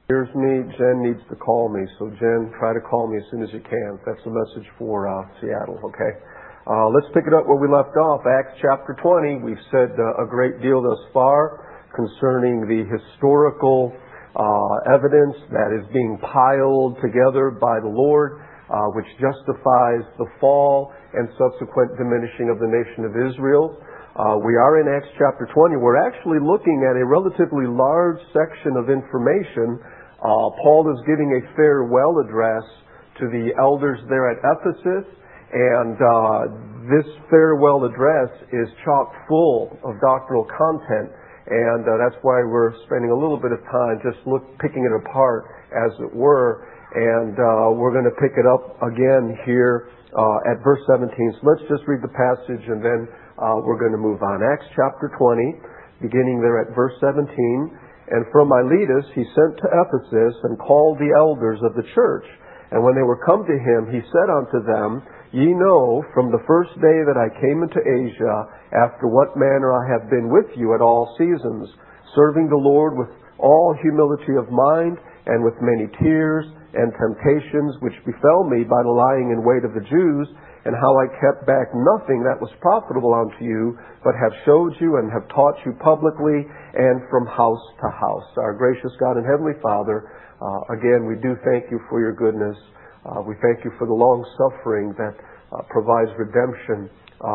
Here's me. Jen needs to call me. So Jen, try to call me as soon as you can. That's a message for Seattle, okay? Let's pick it up where we left off. Acts chapter 20. We've said a great deal thus far concerning the historical evidence that is being piled together by the Lord, which justifies the fall and subsequent diminishing of the nation of Israel. We are in Acts chapter 20. We're actually looking at a relatively large section of information. Paul is giving a farewell address to the elders there at Ephesus, and this farewell address is chock full of doctrinal content, and that's why we're spending a little bit of time just picking it apart, as it were, and we're going to pick it up again here at verse 17. So let's just read the passage, and then we're going to move on. Acts chapter 20, beginning there at verse 17. And from Miletus he sent to Ephesus and called the elders of the church. And when they were come to him, he said unto them, Ye know from the first day that I came into Asia, after what manner I have been with you at all seasons, serving the Lord with all humility of mind, and with many tears and temptations which befell me by the lying in wait of the Jews, and how I kept back nothing that was profitable unto you, but have showed you and have taught you publicly and from house to house. Our gracious God and Heavenly Father, again, we do thank you for your goodness. We thank you for the long suffering that provides redemption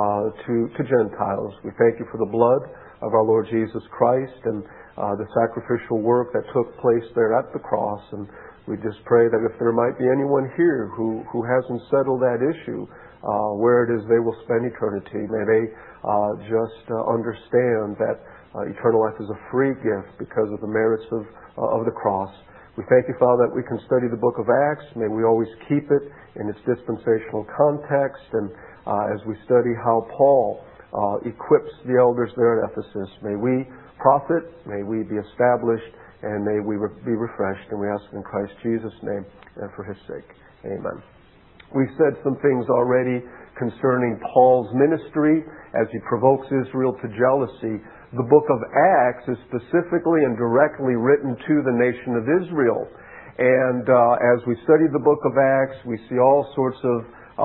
to Gentiles. We thank you for the blood of our Lord Jesus Christ and the sacrificial work that took place there at the cross. And we just pray that if there might be anyone here who hasn't settled that issue, where it is they will spend eternity, may they just understand that eternal life is a free gift because of the merits of the cross. We thank you, Father, that we can study the book of Acts. May we always keep it in its dispensational context. And as we study how Paul equips the elders there at Ephesus, may we profit, may we be established, and may we be refreshed. And we ask in Christ Jesus' name and for His sake. Amen. We've said some things already concerning Paul's ministry as he provokes Israel to jealousy. The book of Acts is specifically and directly written to the nation of Israel. And as we study the book of Acts, we see all sorts of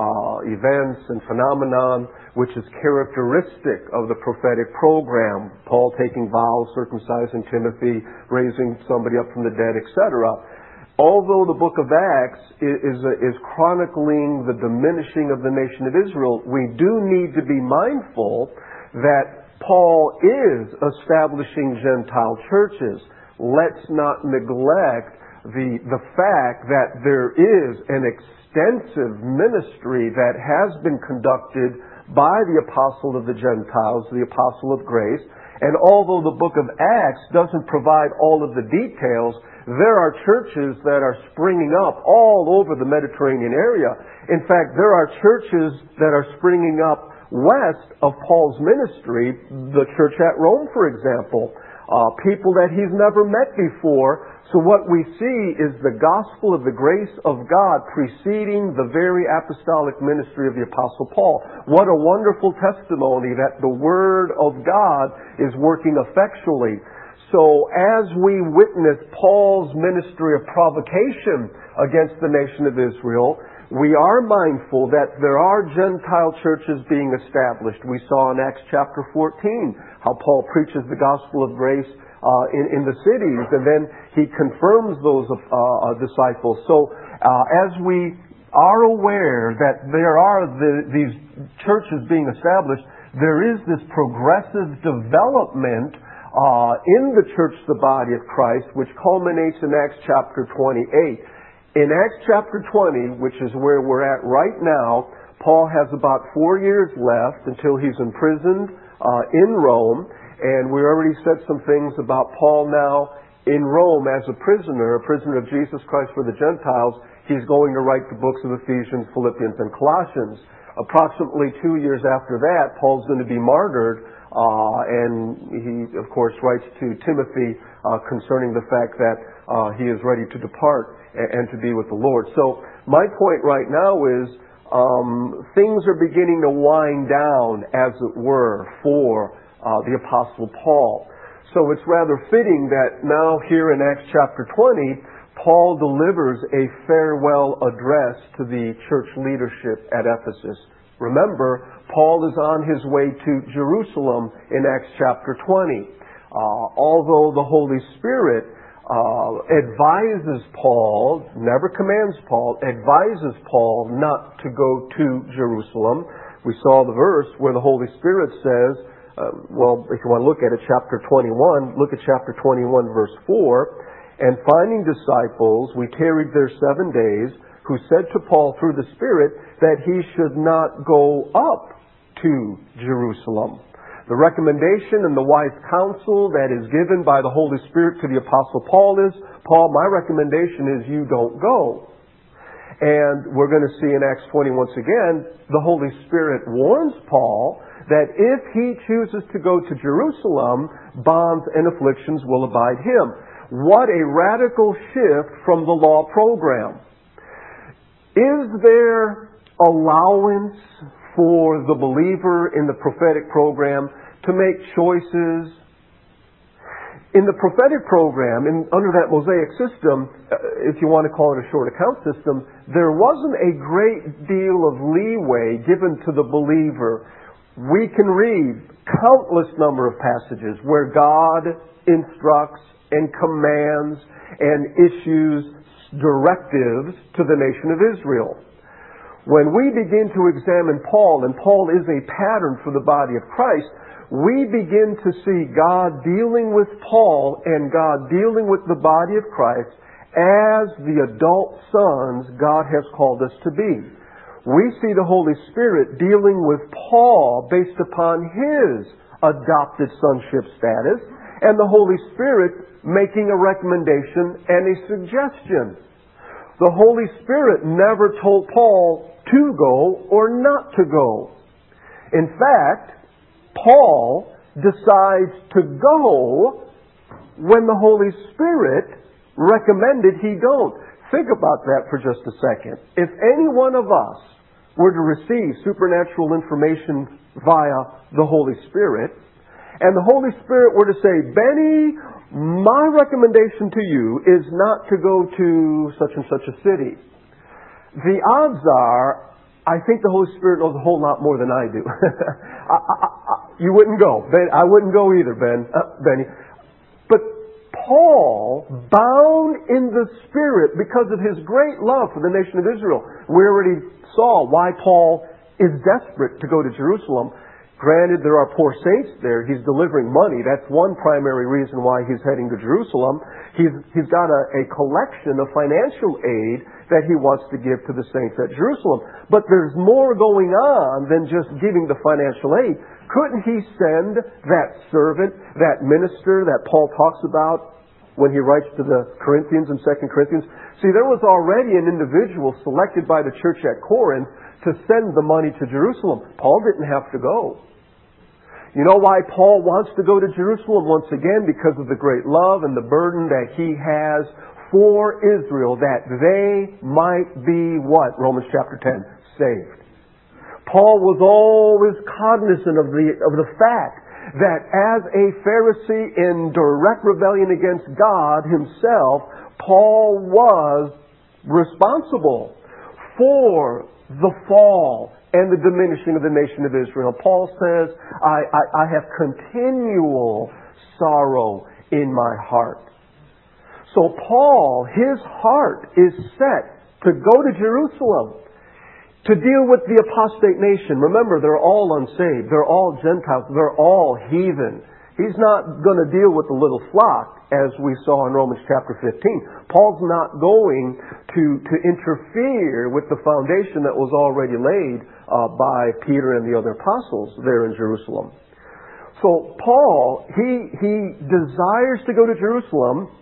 events and phenomenon which is characteristic of the prophetic program. Paul taking vows, circumcising Timothy, raising somebody up from the dead, etc. Although the book of Acts is chronicling the diminishing of the nation of Israel, we do need to be mindful that Paul is establishing Gentile churches. Let's not neglect the fact that there is an extensive ministry that has been conducted by the apostle of the Gentiles, the apostle of grace. And although the book of Acts doesn't provide all of the details, there are churches that are springing up all over the Mediterranean area. In fact, there are churches that are springing up west of Paul's ministry, the church at Rome, for example, people that he's never met before. So what we see is the gospel of the grace of God preceding the very apostolic ministry of the Apostle Paul. What a wonderful testimony that the Word of God is working effectually. So as we witness Paul's ministry of provocation against the nation of Israel, we are mindful that there are Gentile churches being established. We saw in Acts chapter 14 how Paul preaches the gospel of grace in the cities, and then he confirms those disciples. So as we are aware that there are these churches being established, there is this progressive development in the church, the body of Christ, which culminates in Acts chapter 28. In Acts chapter 20, which is where we're at right now, Paul has about 4 years left until he's imprisoned in Rome. And we already said some things about Paul now in Rome as a prisoner of Jesus Christ for the Gentiles. He's going to write the books of Ephesians, Philippians, and Colossians. Approximately 2 years after that, Paul's going to be martyred, and he, of course, writes to Timothy concerning the fact that he is ready to depart and to be with the Lord. So my point right now is things are beginning to wind down, as it were, for the Apostle Paul. So it's rather fitting that now here in Acts chapter 20, Paul delivers a farewell address to the church leadership at Ephesus. Remember, Paul is on his way to Jerusalem in Acts chapter 20. Although the Holy Spirit advises Paul, never commands Paul, advises Paul not to go to Jerusalem. We saw the verse where the Holy Spirit says, if you want to look at it, chapter 21, look at chapter 21, verse 4. And finding disciples, we tarried there 7 days, who said to Paul through the Spirit that he should not go up to Jerusalem. The recommendation and the wise counsel that is given by the Holy Spirit to the Apostle Paul is, Paul, my recommendation is you don't go. And we're going to see in Acts 20 once again, the Holy Spirit warns Paul that if he chooses to go to Jerusalem, bonds and afflictions will abide him. What a radical shift from the law program. Is there allowance for the believer in the prophetic program to make choices? In the prophetic program, under that Mosaic system, if you want to call it a short account system, there wasn't a great deal of leeway given to the believer. We can read countless number of passages where God instructs and commands and issues directives to the nation of Israel. When we begin to examine Paul, and Paul is a pattern for the body of Christ, we begin to see God dealing with Paul and God dealing with the body of Christ as the adult sons God has called us to be. We see the Holy Spirit dealing with Paul based upon his adopted sonship status, and the Holy Spirit making a recommendation and a suggestion. The Holy Spirit never told Paul to go or not to go. In fact, Paul decides to go when the Holy Spirit recommended he don't. Think about that for just a second. If any one of us were to receive supernatural information via the Holy Spirit, and the Holy Spirit were to say, Benny, my recommendation to you is not to go to such and such a city. The odds are, I think the Holy Spirit knows a whole lot more than I do. You wouldn't go. Ben, I wouldn't go either, Benny. But Paul, bound in the Spirit because of his great love for the nation of Israel, we already saw why Paul is desperate to go to Jerusalem. Granted, there are poor saints there. He's delivering money. That's one primary reason why he's heading to Jerusalem. He's got a collection of financial aid that he wants to give to the saints at Jerusalem. But there's more going on than just giving the financial aid. Couldn't he send that servant, that minister that Paul talks about when he writes to the Corinthians in 2 Corinthians? See, there was already an individual selected by the church at Corinth to send the money to Jerusalem. Paul didn't have to go. You know why Paul wants to go to Jerusalem? Once again, because of the great love and the burden that he has for Israel, that they might be what? Romans chapter 10, saved. Paul was always cognizant of the fact that as a Pharisee in direct rebellion against God himself, Paul was responsible for the fall and the diminishing of the nation of Israel. Paul says, I have continual sorrow in my heart. So Paul, his heart is set to go to Jerusalem to deal with the apostate nation. Remember, they're all unsaved. They're all Gentiles. They're all heathen. He's not going to deal with the little flock, as we saw in Romans chapter 15. Paul's not going to interfere with the foundation that was already laid by Peter and the other apostles there in Jerusalem. So Paul, he desires to go to Jerusalem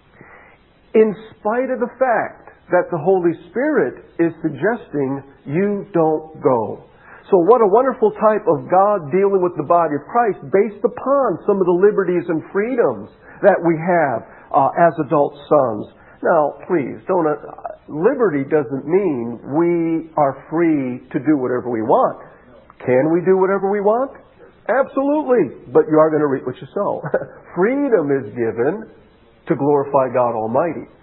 in spite of the fact that the Holy Spirit is suggesting you don't go. So what a wonderful type of God dealing with the body of Christ based upon some of the liberties and freedoms that we have as adult sons. Now, please, liberty doesn't mean we are free to do whatever we want. Can we do whatever we want? Absolutely. But you are going to reap what you sow. Freedom is given to glorify God Almighty.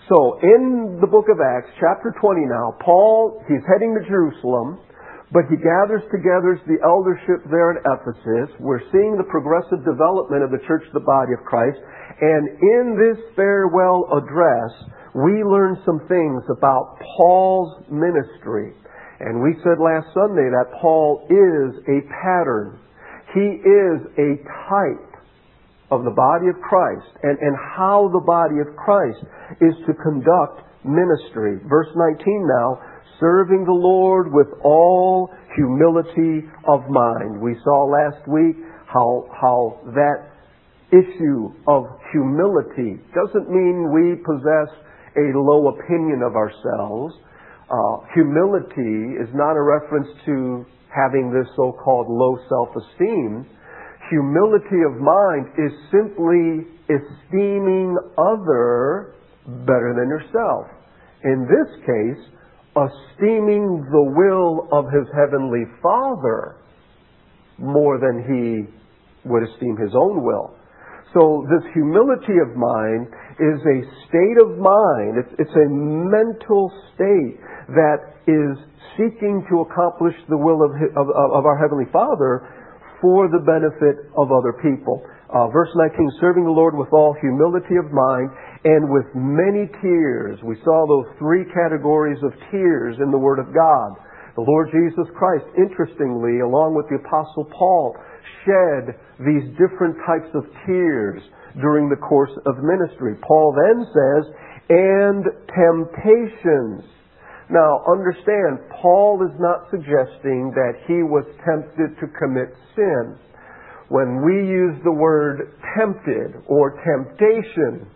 So, in the book of Acts, chapter 20 now, Paul, he's heading to Jerusalem, but he gathers together the eldership there in Ephesus. We're seeing the progressive development of the church, the body of Christ. And in this farewell address, we learn some things about Paul's ministry. And we said last Sunday that Paul is a pattern. He is a type of the body of Christ and how the body of Christ is to conduct ministry. Verse 19 now, serving the Lord with all humility of mind. We saw last week how that issue of humility doesn't mean we possess a low opinion of ourselves. Humility is not a reference to having this so-called low self-esteem. Humility of mind is simply esteeming other better than yourself. In this case, esteeming the will of His Heavenly Father more than he would esteem his own will. So this humility of mind is a state of mind. It's a mental state that is seeking to accomplish the will of our Heavenly Father for the benefit of other people. Verse 19, serving the Lord with all humility of mind and with many tears. We saw those three categories of tears in the Word of God. The Lord Jesus Christ, interestingly, along with the Apostle Paul, shed these different types of tears during the course of ministry. Paul then says, and temptations. Now, understand, Paul is not suggesting that he was tempted to commit sin. When we use the word tempted or temptation,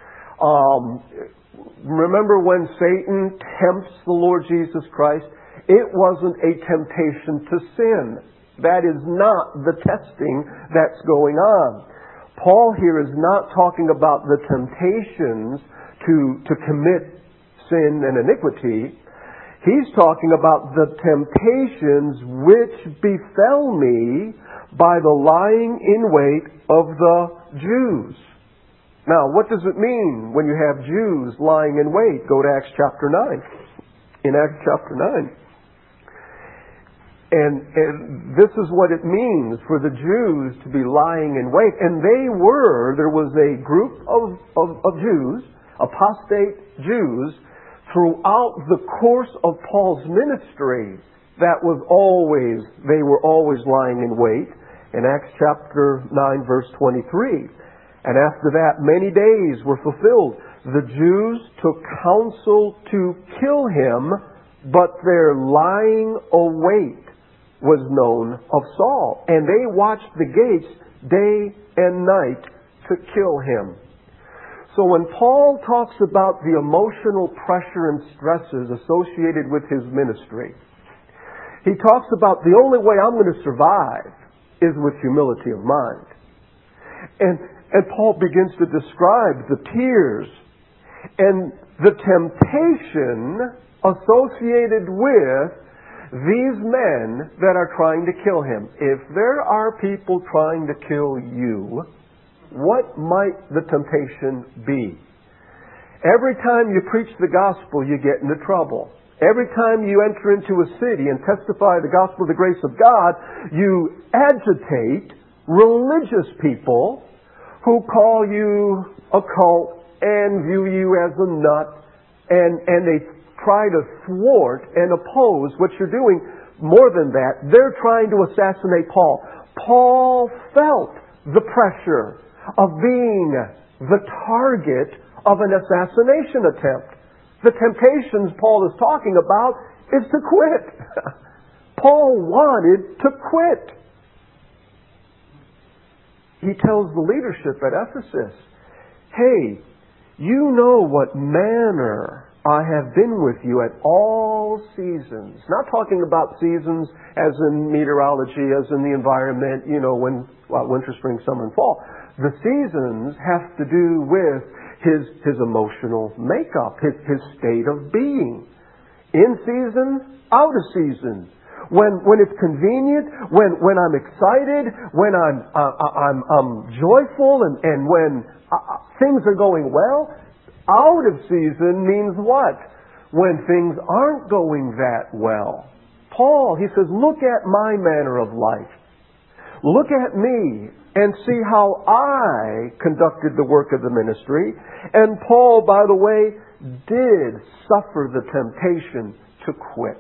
remember when Satan tempts the Lord Jesus Christ, it wasn't a temptation to sin. That is not the testing that's going on. Paul here is not talking about the temptations to commit sin and iniquity. He's talking about the temptations which befell me by the lying in wait of the Jews. Now, what does it mean when you have Jews lying in wait? Go to Acts chapter 9. In Acts chapter 9. And this is what it means for the Jews to be lying in wait. And there was a group of Jews, apostate Jews, throughout the course of Paul's ministry, they were always lying in wait. In Acts chapter 9, verse 23. And after that, many days were fulfilled. The Jews took counsel to kill him, but their lying await was known of Saul. And they watched the gates day and night to kill him. So when Paul talks about the emotional pressure and stresses associated with his ministry, he talks about the only way I'm going to survive is with humility of mind. And Paul begins to describe the tears and the temptation associated with these men that are trying to kill him. If there are people trying to kill you, what might the temptation be? Every time you preach the gospel, you get into trouble. Every time you enter into a city and testify the gospel of the grace of God, you agitate religious people who call you a cult and view you as a nut, and they try to thwart and oppose what you're doing. More than that, they're trying to assassinate Paul. Paul felt the pressure of being the target of an assassination attempt. The temptations Paul is talking about is to quit. Paul wanted to quit. He tells the leadership at Ephesus, hey, you know what manner I have been with you at all seasons. Not talking about seasons as in meteorology, as in the environment, when winter, spring, summer, and fall. The seasons have to do with his emotional makeup, his state of being. In season, out of season. When it's convenient, when I'm excited, when I'm joyful, and when things are going well, out of season means what? When things aren't going that well. Paul, he says, look at my manner of life. Look at me and see how I conducted the work of the ministry. And Paul, by the way, did suffer the temptation to quit.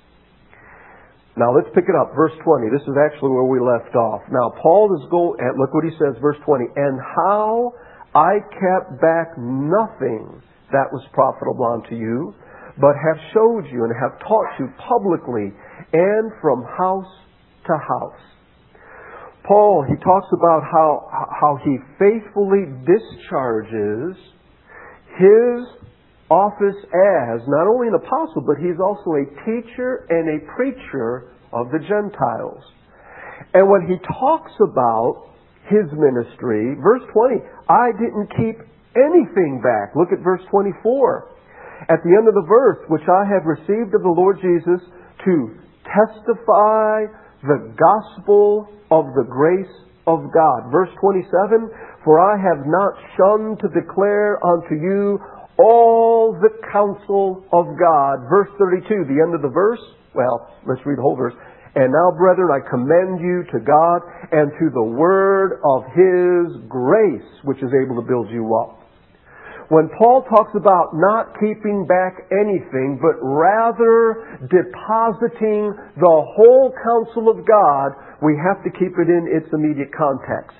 Now let's pick it up. Verse 20. This is actually where we left off. Now Paul is look what he says, verse 20. And how I kept back nothing that was profitable unto you, but have showed you and have taught you publicly and from house to house. Paul, he talks about how he faithfully discharges his office as not only an apostle, but he's also a teacher and a preacher of the Gentiles. And when he talks about his ministry, verse 20, I didn't keep anything back. Look at verse 24. At the end of the verse, which I have received of the Lord Jesus to testify the gospel of the grace of God. Verse 27, for I have not shunned to declare unto you all the counsel of God. Verse 32, the end of the verse. Well, let's read the whole verse. And now, brethren, I commend you to God and to the word of His grace, which is able to build you up. When Paul talks about not keeping back anything, but rather depositing the whole counsel of God, we have to keep it in its immediate context.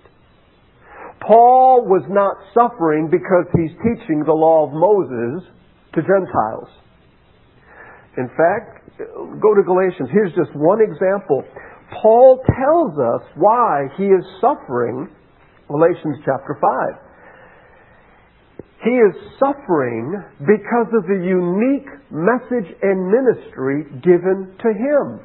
Paul was not suffering because he's teaching the law of Moses to Gentiles. In fact, go to Galatians. Here's just one example. Paul tells us why he is suffering. Galatians chapter 5. He is suffering because of the unique message and ministry given to him.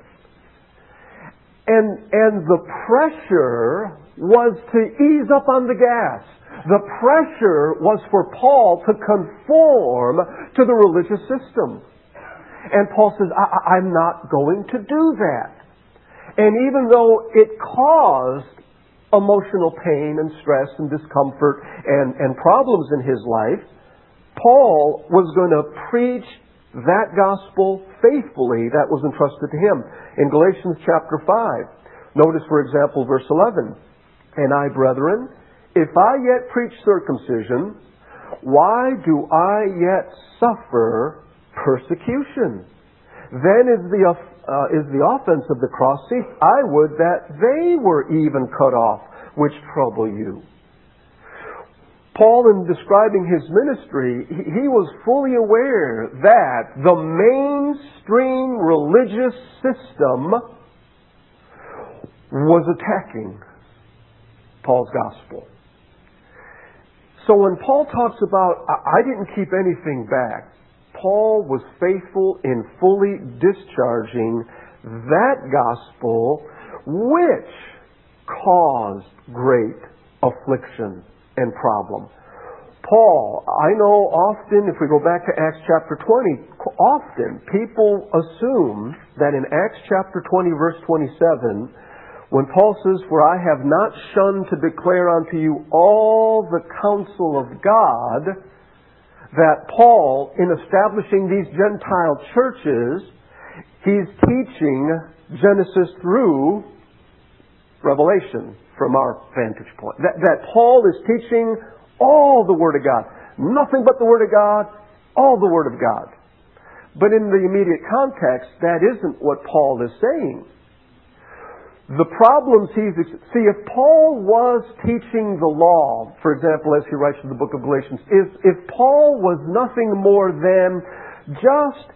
And the pressure was to ease up on the gas. The pressure was for Paul to conform to the religious system. And Paul says, I'm not going to do that. And even though it caused emotional pain and stress and discomfort and problems in his life, Paul was going to preach that gospel faithfully that was entrusted to him. In Galatians chapter 5, notice, for example, verse 11. And I, brethren, if I yet preach circumcision, why do I yet suffer persecution? Then is the offense of the cross ceased. I would that they were even cut off, which trouble you. Paul, in describing his ministry, he was fully aware that the mainstream religious system was attacking Paul's gospel. So when Paul talks about, I didn't keep anything back, Paul was faithful in fully discharging that gospel which caused great affliction and problem. Paul, I know often, if we go back to Acts chapter 20, often people assume that in Acts chapter 20 verse 27, when Paul says, for I have not shunned to declare unto you all the counsel of God, that Paul, in establishing these Gentile churches, he's teaching Genesis through Revelation from our vantage point. That Paul is teaching all the Word of God. Nothing but the Word of God, all the Word of God. But in the immediate context, that isn't what Paul is saying. The problems if Paul was teaching the law, for example, as he writes in the book of Galatians, if Paul was nothing more than just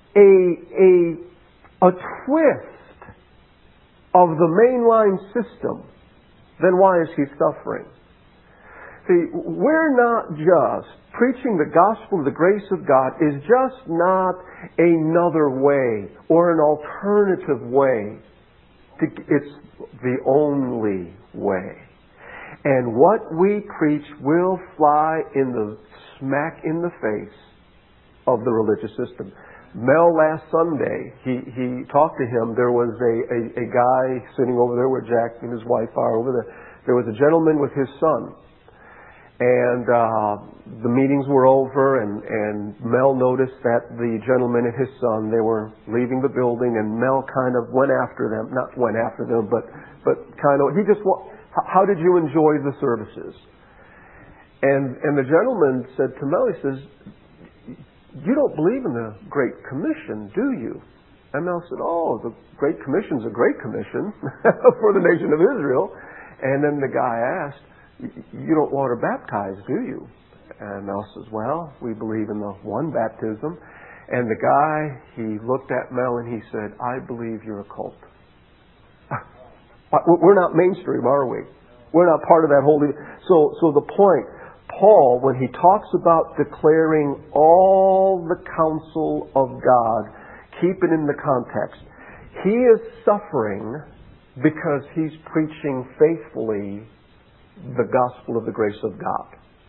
a twist of the mainline system, then why is he suffering? See, we're not just preaching the gospel of the grace of God is just not another way or an alternative way. It's the only way. And what we preach will fly smack in the face of the religious system. Mel last Sunday, he talked to him. There was a guy sitting over there where Jack and his wife are over there. There was a gentleman with his son. And the meetings were over, and Mel noticed that the gentleman and his son, they were leaving the building, and Mel kind of went after them. Not went after them, but kind of, how did you enjoy the services? And the gentleman said to Mel, he says, you don't believe in the Great Commission, do you? And Mel said, oh, the Great Commission's a great commission for the nation of Israel. And then the guy asked, you don't water baptize, do you? And Mel says, well, we believe in the one baptism. And the guy, he looked at Mel and he said, I believe you're a cult. We're not mainstream, are we? We're not part of that whole... So the point, Paul, when he talks about declaring all the counsel of God, keep it in the context. He is suffering because he's preaching faithfully the gospel of the grace of God.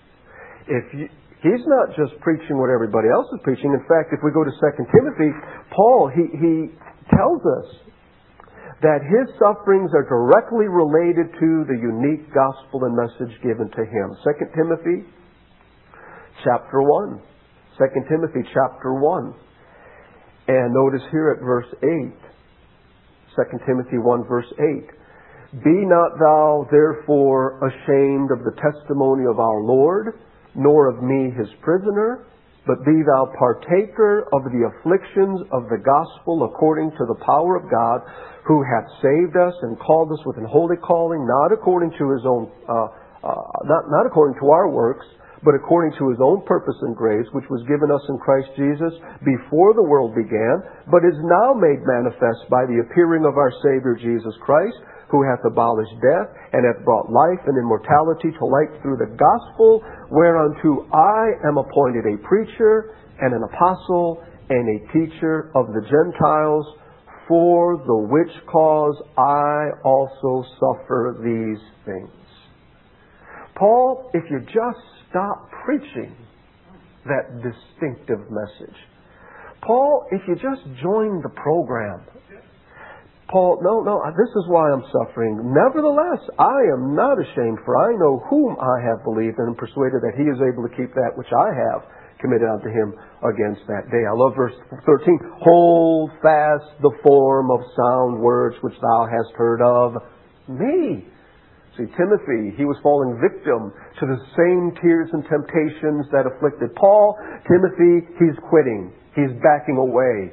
He's not just preaching what everybody else is preaching. In fact, if we go to 2 Timothy, Paul, he tells us that his sufferings are directly related to the unique gospel and message given to him. 2 Timothy chapter 1. 2 Timothy chapter 1. And notice here at verse 8. 2 Timothy 1 verse 8. Be not thou therefore ashamed of the testimony of our Lord, nor of me his prisoner, but be thou partaker of the afflictions of the gospel according to the power of God, who hath saved us and called us with an holy calling, not according to his own, not according to our works, but according to his own purpose and grace, which was given us in Christ Jesus before the world began, but is now made manifest by the appearing of our Savior Jesus Christ, who hath abolished death, and hath brought life and immortality to light through the gospel, whereunto I am appointed a preacher, and an apostle, and a teacher of the Gentiles, for the which cause I also suffer these things. Paul, if you just stop preaching that distinctive message. Paul, if you just join the program. Paul, no, this is why I'm suffering. Nevertheless, I am not ashamed, for I know whom I have believed, and am persuaded that he is able to keep that which I have committed unto him against that day. I love verse 13. Hold fast the form of sound words which thou hast heard of me. See, Timothy, he was falling victim to the same tears and temptations that afflicted Paul. Timothy, he's quitting. He's backing away.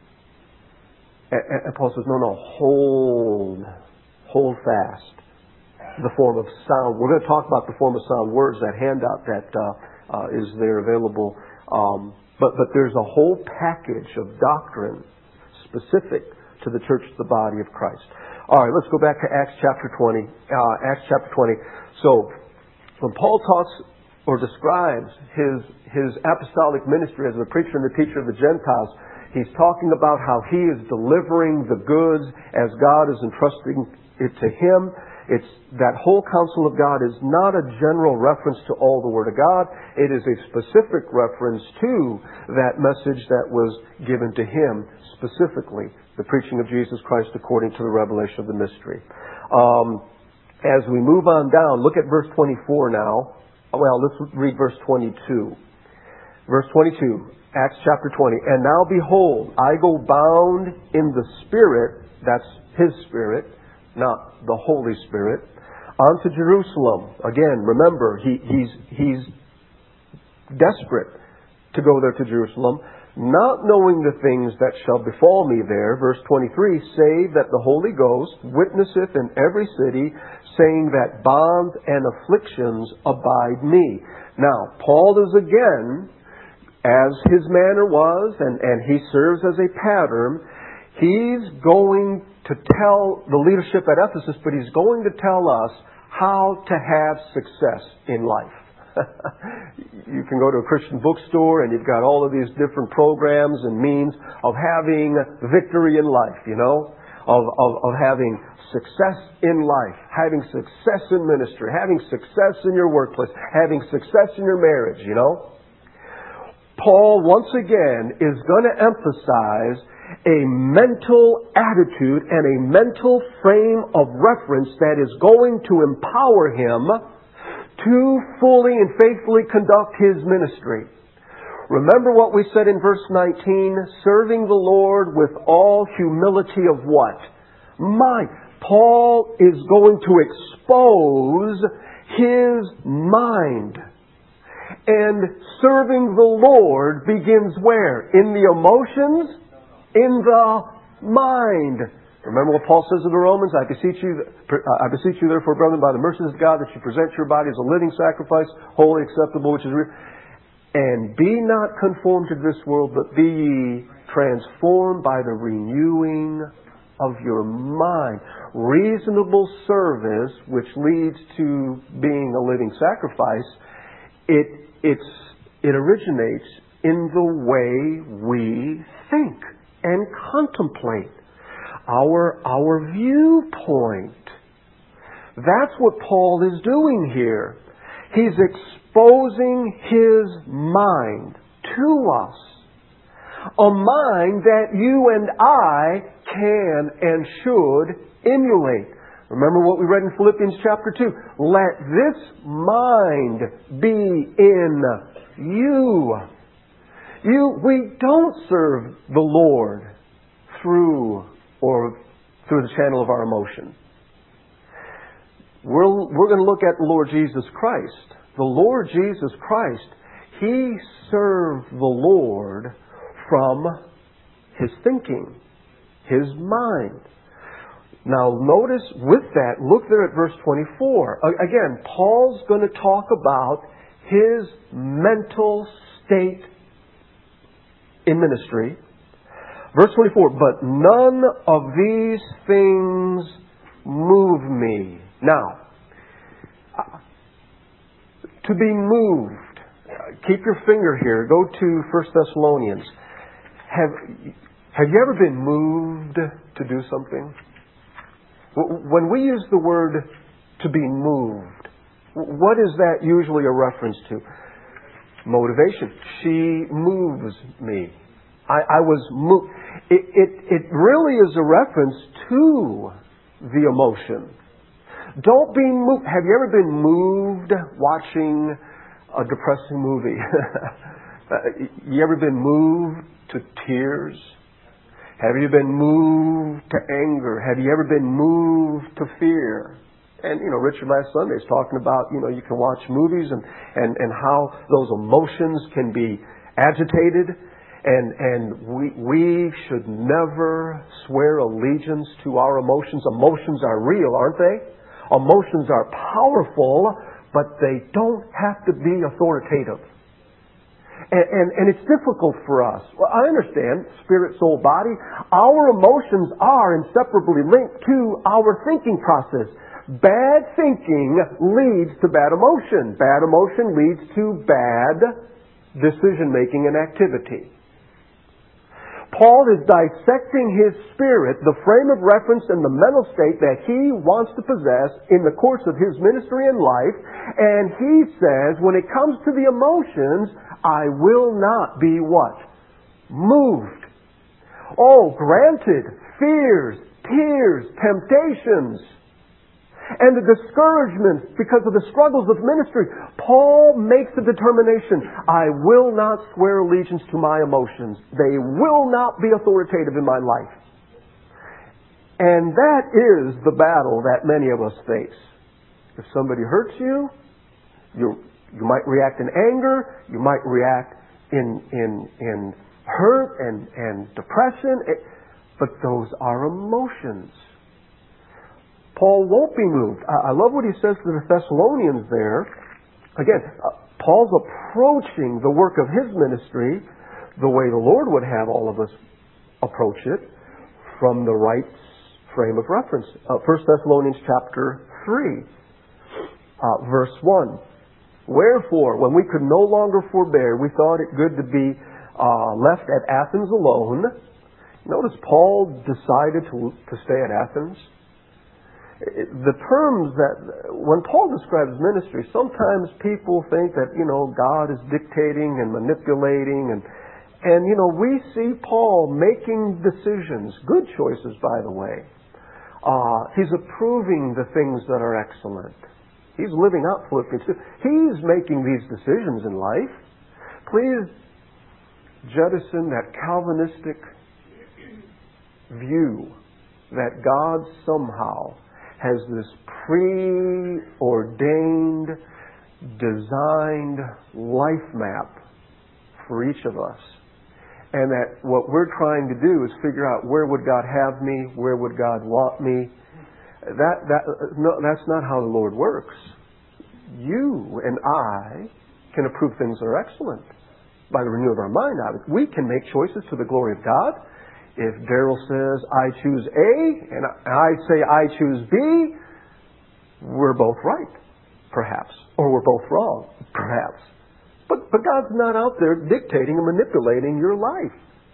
And Paul says, no, hold fast the form of sound. We're going to talk about the form of sound words, that handout that is there available. But there's a whole package of doctrine specific to the church, the body of Christ. All right, let's go back to Acts chapter 20. Acts chapter 20. So, when Paul talks or describes his apostolic ministry as the preacher and the teacher of the Gentiles, he's talking about how he is delivering the goods as God is entrusting it to him. It's that whole counsel of God is not a general reference to all the Word of God. It is a specific reference to that message that was given to him specifically, the preaching of Jesus Christ according to the revelation of the mystery. As we move on down, look at verse 24 now. Well, let's read verse 22. Verse 22, Acts chapter 20. And now behold, I go bound in the Spirit, that's His Spirit, not the Holy Spirit, unto Jerusalem. Again, remember, he's desperate to go there to Jerusalem, not knowing the things that shall befall me there. Verse 23, save that the Holy Ghost witnesseth in every city, saying that bonds and afflictions abide me. Now, Paul is again, as his manner was, and he serves as a pattern, he's going to tell the leadership at Ephesus, but he's going to tell us how to have success in life. You can go to a Christian bookstore and you've got all of these different programs and means of having victory in life, you know, of having success in life, having success in ministry, having success in your workplace, having success in your marriage, you know. Paul, once again, is going to emphasize a mental attitude and a mental frame of reference that is going to empower him to fully and faithfully conduct His ministry. Remember what we said in verse 19, serving the Lord with all humility of what? Mind. Paul is going to expose his mind. And serving the Lord begins where? In the emotions? In the mind. Remember what Paul says in the Romans? I beseech you therefore, brethren, by the mercies of God, that you present your body as a living sacrifice, holy, acceptable, which is real. And be not conformed to this world, but be ye transformed by the renewing of your mind. Reasonable service, which leads to being a living sacrifice, it originates in the way we think and contemplate. Our viewpoint. That's what Paul is doing here. He's exposing his mind to us. A mind that you and I can and should emulate. Remember what we read in Philippians chapter 2. Let this mind be in you. We don't serve the Lord through the channel of our emotion. We're going to look at the Lord Jesus Christ. The Lord Jesus Christ, He served the Lord from His thinking, His mind. Now notice with that, look there at verse 24. Again, Paul's going to talk about his mental state in ministry. Verse 24, but none of these things move me. Now, to be moved, keep your finger here, go to 1 Thessalonians. Have you ever been moved to do something? When we use the word to be moved, what is that usually a reference to? Motivation. She moves me. I was moved. It really is a reference to the emotion. Don't be moved. Have you ever been moved watching a depressing movie? You ever been moved to tears? Have you been moved to anger? Have you ever been moved to fear? And, Richard last Sunday is talking about, you can watch movies and how those emotions can be agitated. And we should never swear allegiance to our emotions. Emotions are real, aren't they? Emotions are powerful, but they don't have to be authoritative. And it's difficult for us. Well, I understand, spirit, soul, body. Our emotions are inseparably linked to our thinking process. Bad thinking leads to bad emotion. Bad emotion leads to bad decision-making and activity. Paul is dissecting his spirit, the frame of reference and the mental state that he wants to possess in the course of his ministry and life. And he says, when it comes to the emotions, I will not be what? Moved. Oh, granted, fears, tears, temptations, and the discouragements because of the struggles of ministry. Paul makes a determination. I will not swear allegiance to my emotions. They will not be authoritative in my life. And that is the battle that many of us face. If somebody hurts you, you might react in anger. You might react in hurt and depression. But those are emotions. Paul won't be moved. I love what he says to the Thessalonians there. Again, Paul's approaching the work of his ministry the way the Lord would have all of us approach it, from the right frame of reference. 1 Thessalonians chapter 3, verse 1. Wherefore, when we could no longer forbear, we thought it good to be left at Athens alone. Notice Paul decided to stay at Athens. The terms that, when Paul describes ministry, sometimes people think that, God is dictating and manipulating and we see Paul making decisions, good choices, by the way. He's approving the things that are excellent. He's living out Philippians 2. He's making these decisions in life. Please jettison that Calvinistic view that God somehow has this preordained, designed life map for each of us. And that what we're trying to do is figure out, where would God have me? Where would God want me? No, that's not how the Lord works. You and I can approve things that are excellent by the renewal of our mind. We can make choices to the glory of God. If Daryl says, I choose A, and I say, I choose B, we're both right, perhaps. Or we're both wrong, perhaps. But God's not out there dictating and manipulating your life.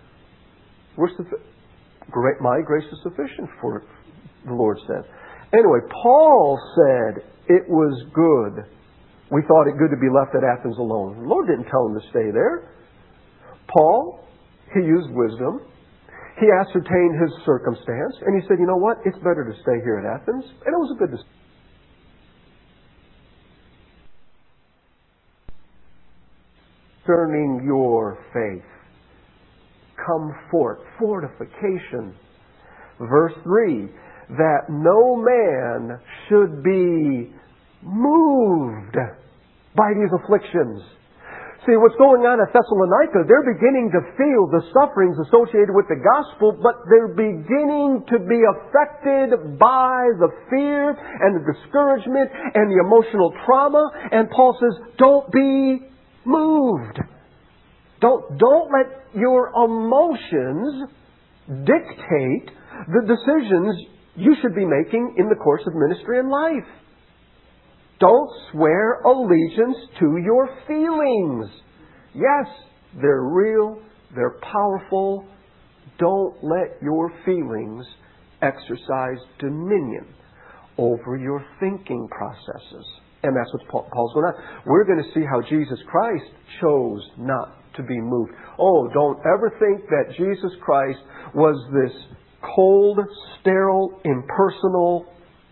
My grace is sufficient for it, the Lord said. Anyway, Paul said it was good. We thought it good to be left at Athens alone. The Lord didn't tell him to stay there. Paul, he used wisdom. He ascertained his circumstance, and he said, you know what? It's better to stay here at Athens. And it was a good decision. Concerning your faith, comfort, fortification. Verse 3, that no man should be moved by these afflictions. See, what's going on at Thessalonica, they're beginning to feel the sufferings associated with the gospel, but they're beginning to be affected by the fear and the discouragement and the emotional trauma. And Paul says, don't be moved. Don't let your emotions dictate the decisions you should be making in the course of ministry and life. Don't swear allegiance to your feelings. Yes, they're real, they're powerful. Don't let your feelings exercise dominion over your thinking processes. And that's what Paul's going on. We're going to see how Jesus Christ chose not to be moved. Oh, don't ever think that Jesus Christ was this cold, sterile, impersonal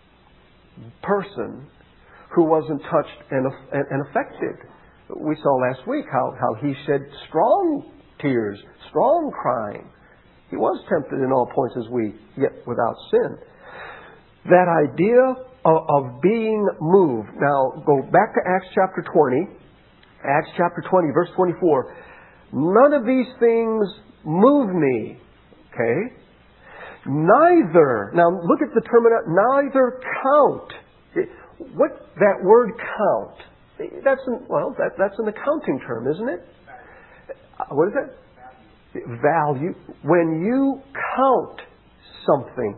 person who wasn't touched and affected. We saw last week how he shed strong tears, strong crying. He was tempted in all points as we, yet without sin. That idea of being moved. Now, go back to Acts chapter 20. Acts chapter 20, verse 24. None of these things move me. Okay? Neither. Now, look at the terminology. Neither count. What that word count? That's an accounting term, isn't it? What is that? Value. When you count something,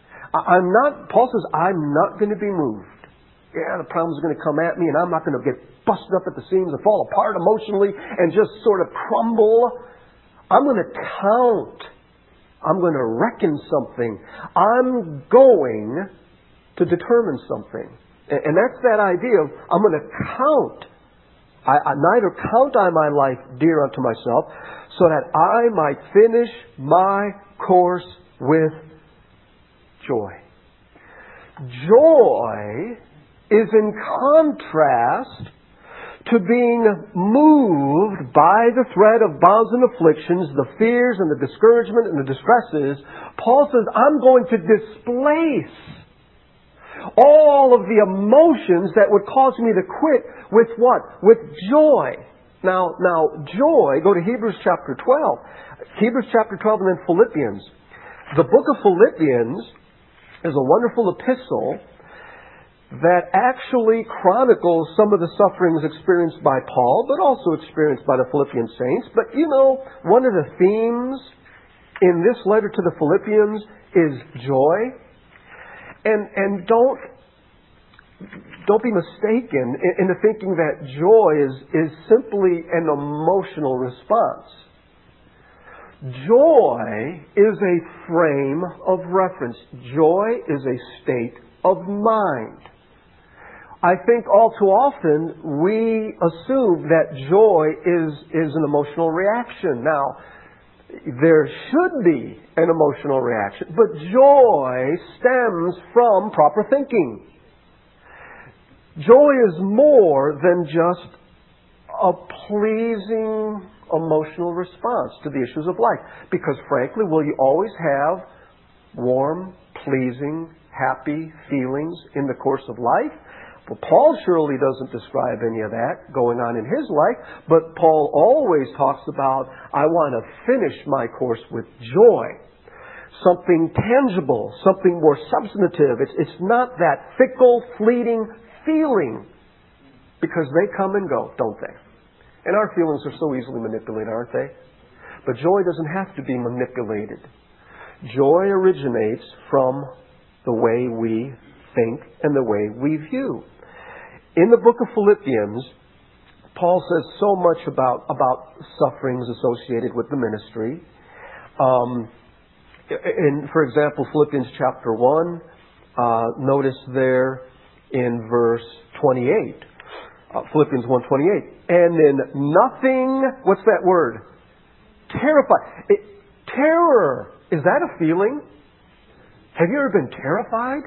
Paul says, I'm not going to be moved. Yeah, the problem's going to come at me, and I'm not going to get busted up at the seams and fall apart emotionally and just sort of crumble. I'm going to count. I'm going to reckon something. I'm going to determine something. And that's that idea of, I'm going to count. Neither count I my life dear unto myself, so that I might finish my course with joy. Joy is in contrast to being moved by the threat of bonds and afflictions, the fears and the discouragement and the distresses. Paul says, I'm going to displace all of the emotions that would cause me to quit with what? With joy. Now, joy, go to Hebrews chapter 12. Hebrews chapter 12 and then Philippians. The book of Philippians is a wonderful epistle that actually chronicles some of the sufferings experienced by Paul, but also experienced by the Philippian saints. But you know, one of the themes in this letter to the Philippians is joy. And don't be mistaken into thinking that joy is simply an emotional response. Joy is a frame of reference. Joy is a state of mind. I think all too often we assume that joy is an emotional reaction. Now, there should be an emotional reaction, but joy stems from proper thinking. Joy is more than just a pleasing emotional response to the issues of life. Because frankly, will you always have warm, pleasing, happy feelings in the course of life? Well, Paul surely doesn't describe any of that going on in his life, but Paul always talks about, I want to finish my course with joy. Something tangible, something more substantive. It's not that fickle, fleeting feeling, because they come and go, don't they? And our feelings are so easily manipulated, aren't they? But joy doesn't have to be manipulated. Joy originates from the way we think and the way we view. In the book of Philippians, Paul says so much about sufferings associated with the ministry. For example, Philippians chapter 1, notice there in verse 28. Philippians 1:28. And in nothing, what's that word? Terrified. Terror. Is that a feeling? Have you ever been terrified?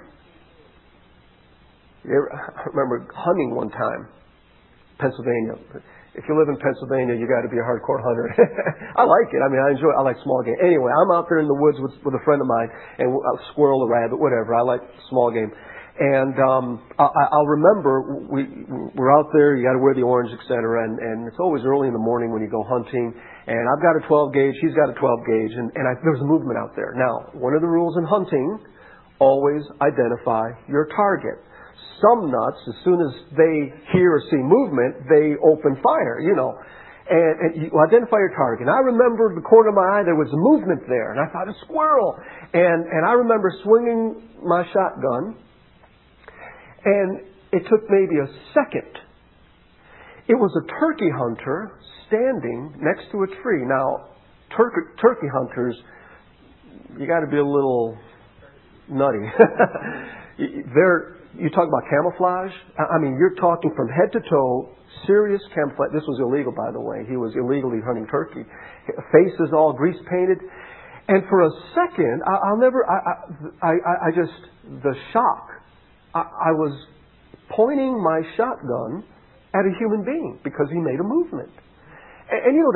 I remember hunting one time, Pennsylvania. If you live in Pennsylvania, you got to be a hardcore hunter. I like it. I like small game. Anyway, I'm out there in the woods with a friend of mine, and a squirrel, a rabbit, whatever. I like small game. And I'll remember we're out there. You got to wear the orange, etc. And it's always early in the morning when you go hunting. And I've got a 12 gauge. He's got a 12 gauge. And there's movement out there. Now, one of the rules in hunting: always identify your target. Some nuts, as soon as they hear or see movement, they open fire. And you identify your target. And I remember the corner of my eye, there was movement there. And I thought, a squirrel. And I remember swinging my shotgun. And it took maybe a second. It was a turkey hunter standing next to a tree. Now, turkey hunters, you got to be a little nutty. You talk about camouflage. You're talking from head to toe, serious camouflage. This was illegal, by the way. He was illegally hunting turkey. Face is all grease painted. And for a second, the shock. I was pointing my shotgun at a human being because he made a movement. And you know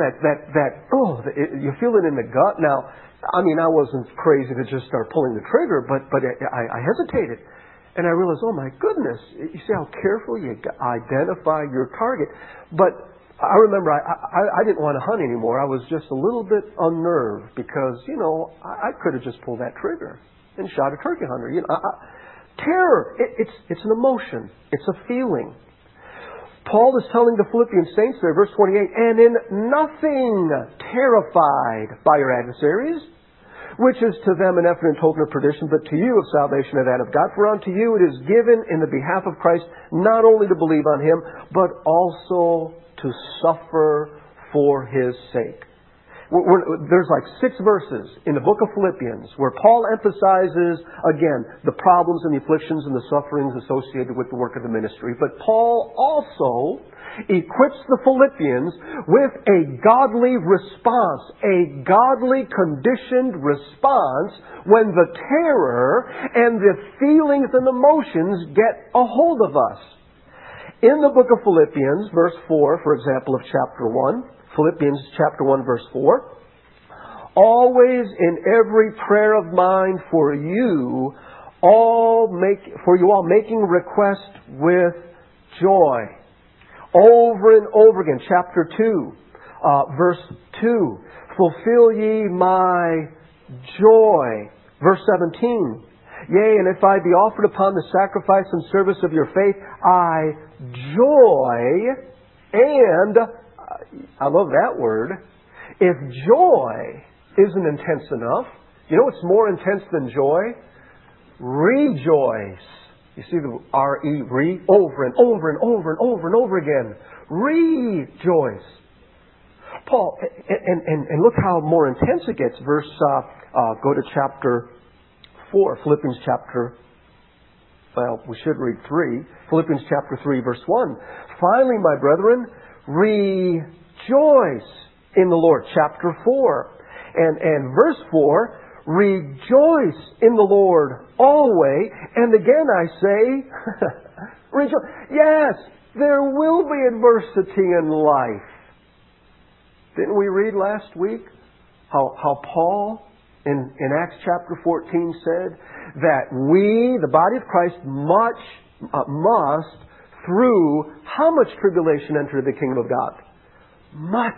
you feel it in the gut. Now, I wasn't crazy to just start pulling the trigger, but I hesitated. And I realized, oh my goodness, you see how careful you identify your target. But I remember I didn't want to hunt anymore. I was just a little bit unnerved because, I could have just pulled that trigger and shot a turkey hunter. Terror, it's an emotion. It's a feeling. Paul is telling the Philippian saints there, verse 28, and in nothing terrified by your adversaries, which is to them an evident token of perdition, but to you of salvation and that of God. For unto you it is given in the behalf of Christ not only to believe on Him, but also to suffer for His sake. There's like 6 verses in the book of Philippians where Paul emphasizes, again, the problems and the afflictions and the sufferings associated with the work of the ministry. But Paul also equips the Philippians with a godly response, a godly conditioned response when the terror and the feelings and emotions get a hold of us. In the book of Philippians, verse 4, for example, of chapter 1, Philippians chapter 1, verse 4, always in every prayer of mine for you all making request with joy. Over and over again. Chapter 2, verse 2. Fulfill ye my joy. Verse 17. Yea, and if I be offered upon the sacrifice and service of your faith, I joy, and I love that word. If joy isn't intense enough, you know what's more intense than joy? Rejoice. You see the re, over and over and over and over and over again. Rejoice. Paul, and look how more intense it gets. Go to chapter 4, Philippians chapter, we should read 3. Philippians chapter 3, verse 1. Finally, my brethren, rejoice in the Lord. Chapter 4. And verse 4, rejoice in the Lord always. And again I say, Rejoice. Yes, there will be adversity in life. Didn't we read last week how Paul in Acts chapter 14 said that we, the body of Christ, must through how much tribulation enter the kingdom of God? Much.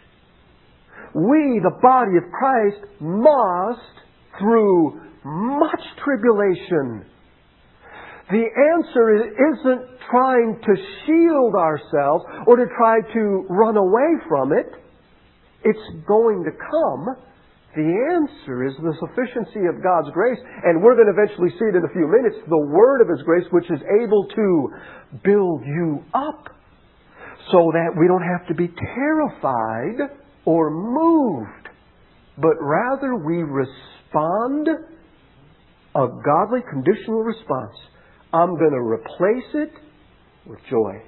We, the body of Christ, must through much tribulation. The answer isn't trying to shield ourselves or to try to run away from it. It's going to come. The answer is the sufficiency of God's grace, and we're going to eventually see it in a few minutes, the Word of His grace, which is able to build you up so that we don't have to be terrified or moved, but rather we respond a godly conditional response. I'm going to replace it with joy.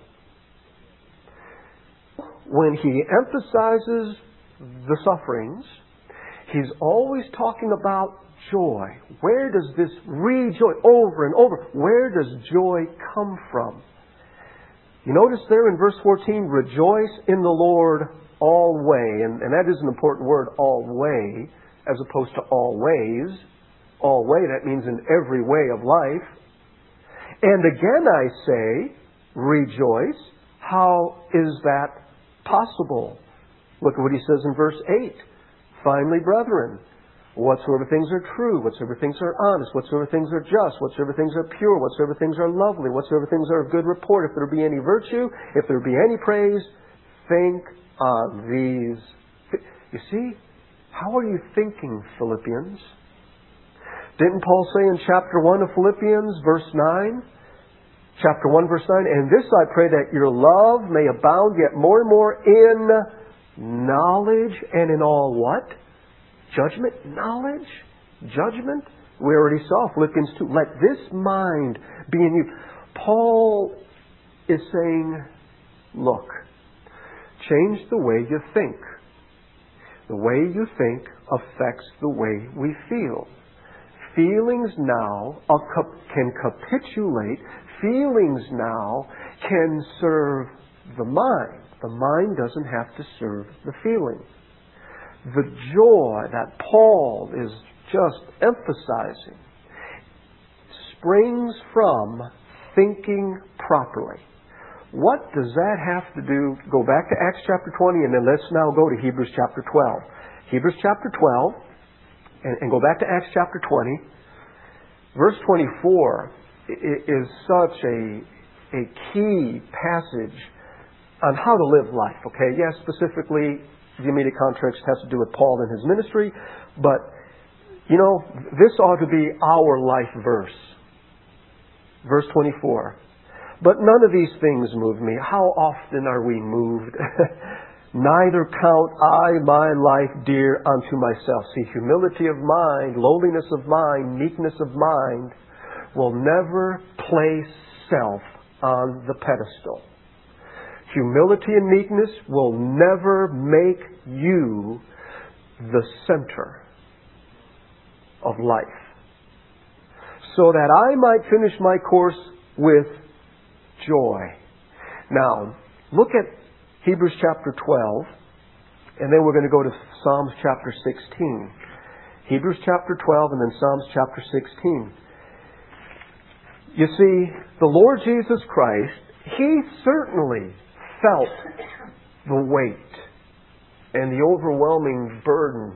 When he emphasizes the sufferings, he's always talking about joy. Where does this rejoice over and over? Where does joy come from? You notice there in verse 14, rejoice in the Lord always. And that is an important word, always, as opposed to always. Always, that means in every way of life. And again I say, rejoice. How is that possible? Look at what he says in verse 8. Finally, brethren, whatsoever things are true, whatsoever things are honest, whatsoever things are just, whatsoever things are pure, whatsoever things are lovely, whatsoever things are of good report, if there be any virtue, if there be any praise, think on these. You see, how are you thinking, Philippians? Didn't Paul say in chapter 1 of Philippians, verse 9? Chapter 1, verse 9, and this I pray that your love may abound yet more and more in knowledge and in all what? Judgment? Knowledge? Judgment? We already saw Philippians 2. Let this mind be in you. Paul is saying, look, change the way you think. The way you think affects the way we feel. Feelings now can capitulate. Feelings now can serve the mind. The mind doesn't have to serve the feeling. The joy that Paul is just emphasizing springs from thinking properly. What does that have to do? Go back to Acts chapter 20 and then let's now go to Hebrews chapter 12. Hebrews chapter 12 and go back to Acts chapter 20. Verse 24 is such a key passage on how to live life. Okay, yes, specifically the immediate context has to do with Paul and his ministry, but you know, this ought to be our life verse. Verse 24. But none of these things move me. How often are we moved? Neither count I my life dear unto myself. See, humility of mind, lowliness of mind, meekness of mind will never place self on the pedestal. Humility and meekness will never make you the center of life. So that I might finish my course with joy. Now, look at Hebrews chapter 12, and then we're going to go to Psalms chapter 16. Hebrews chapter 12 and then Psalms chapter 16. You see, the Lord Jesus Christ, He certainly felt the weight and the overwhelming burden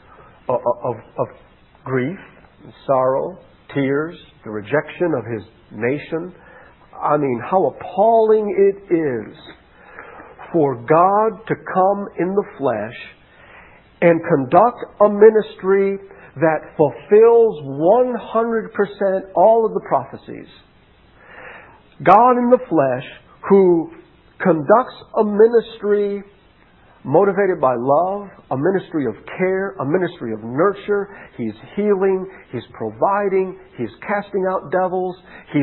of grief, and sorrow, tears, the rejection of His nation. I mean, how appalling it is for God to come in the flesh and conduct a ministry that fulfills 100% all of the prophecies. God in the flesh who conducts a ministry motivated by love, a ministry of care, a ministry of nurture. He's healing, He's providing, He's casting out devils.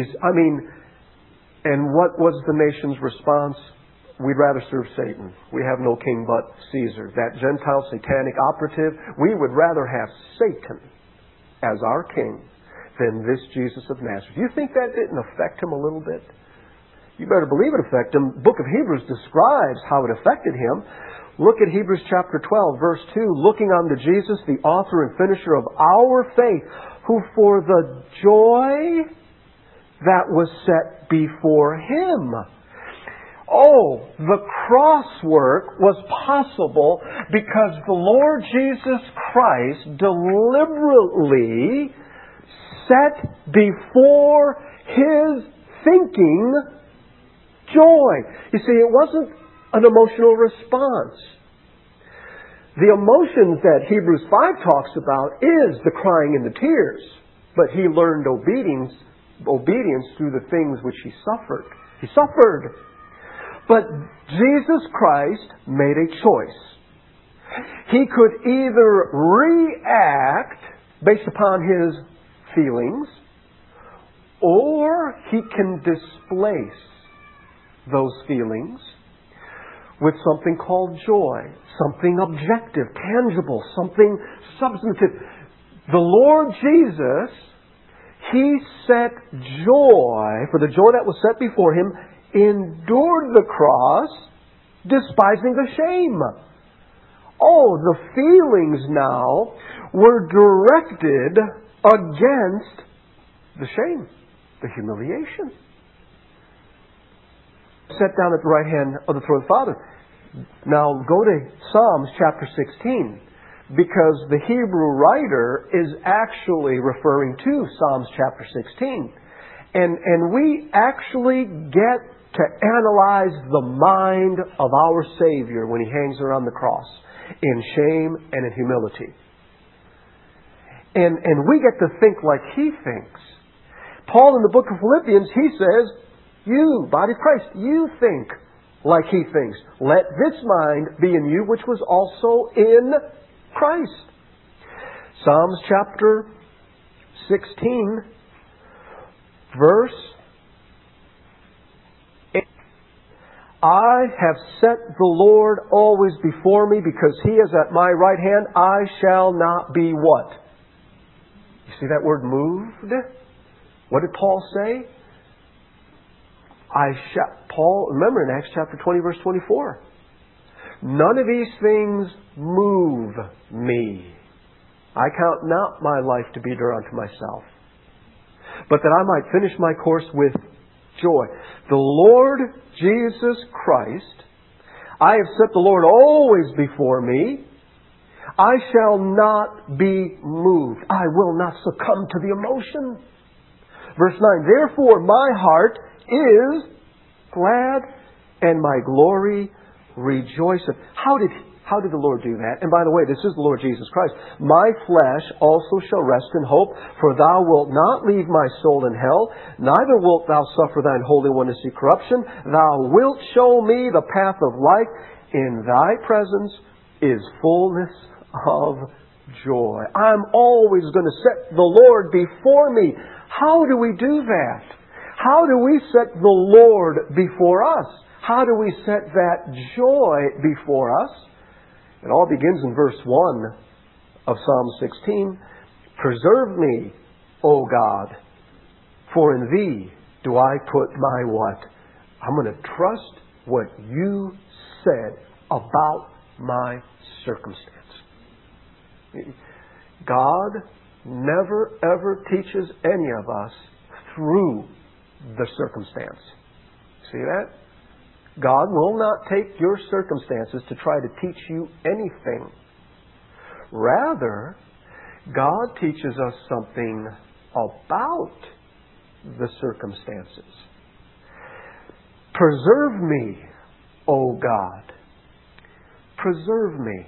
And what was the nation's response? We'd rather serve Satan. We have no king but Caesar. That Gentile satanic operative, we would rather have Satan as our king than this Jesus of Nazareth. Do you think that didn't affect him a little bit? You better believe it affected him. The book of Hebrews describes how it affected him. Look at Hebrews chapter 12, verse 2. Looking unto Jesus, the author and finisher of our faith, who for the joy that was set before him. Oh, the cross work was possible because the Lord Jesus Christ deliberately set before His thinking joy. You see, it wasn't an emotional response. The emotions that Hebrews 5 talks about is the crying and the tears. But he learned obedience through the things which he suffered. He suffered. But Jesus Christ made a choice. He could either react based upon his feelings, or he can displace those feelings with something called joy, something objective, tangible, something substantive. The Lord Jesus, He set joy, for the joy that was set before Him, endured the cross, despising the shame. Oh, the feelings now were directed against the shame, the humiliation. Set down at the right hand of the throne of the Father. Now go to Psalms chapter 16, because the Hebrew writer is actually referring to Psalms chapter 16. And we actually get to analyze the mind of our Savior when He hangs around the cross in shame and in humility. And we get to think like He thinks. Paul in the book of Philippians, he says, you, body of Christ, you think like He thinks. Let this mind be in you, which was also in Christ. Psalms chapter 16, verse 8. I have set the Lord always before me, because He is at my right hand. I shall not be what? You see that word moved? What did Paul say? Paul, remember in Acts chapter 20, verse 24. None of these things move me. I count not my life to be dear unto myself, but that I might finish my course with joy. The Lord Jesus Christ, I have set the Lord always before me. I shall not be moved. I will not succumb to the emotion. Verse 9, therefore my heart is glad, and my glory rejoiceth. How did the Lord do that? And by the way, this is the Lord Jesus Christ. My flesh also shall rest in hope, for Thou wilt not leave my soul in hell, neither wilt Thou suffer Thine Holy One to see corruption. Thou wilt show me the path of life. In Thy presence is fullness of joy. I'm always going to set the Lord before me. How do we do that? How do we set the Lord before us? How do we set that joy before us? It all begins in verse 1 of Psalm 16. Preserve me, O God, for in Thee do I put my what? I'm going to trust what You said about my circumstance. God never ever teaches any of us through the circumstance. See that? God will not take your circumstances to try to teach you anything. Rather, God teaches us something about the circumstances. Preserve me, O God. Preserve me.